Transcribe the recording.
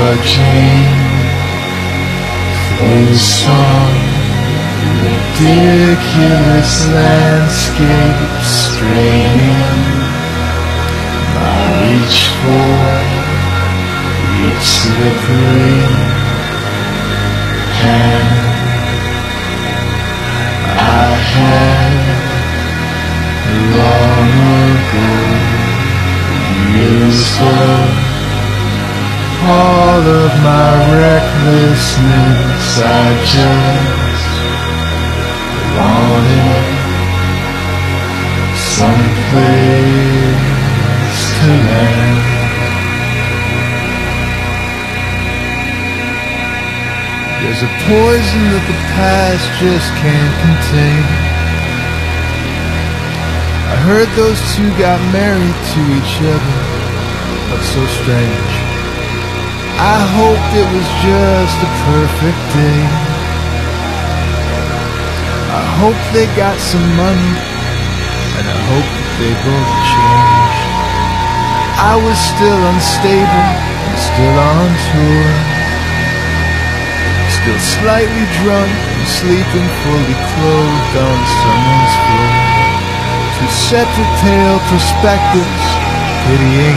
trudging through some ridiculous landscape, straining my reach for each slippery hand I had long ago. Used up all of my recklessness. I just wanted some place to land. There's a poison that the past just can't contain. I heard those two got married to each other. That's so strange. I hoped it was just a perfect day. I hope they got some money, and I hope that they both changed. I was still unstable and still on tour, still slightly drunk and sleeping fully clothed on someone's floor. Two separate pale perspectives, pitying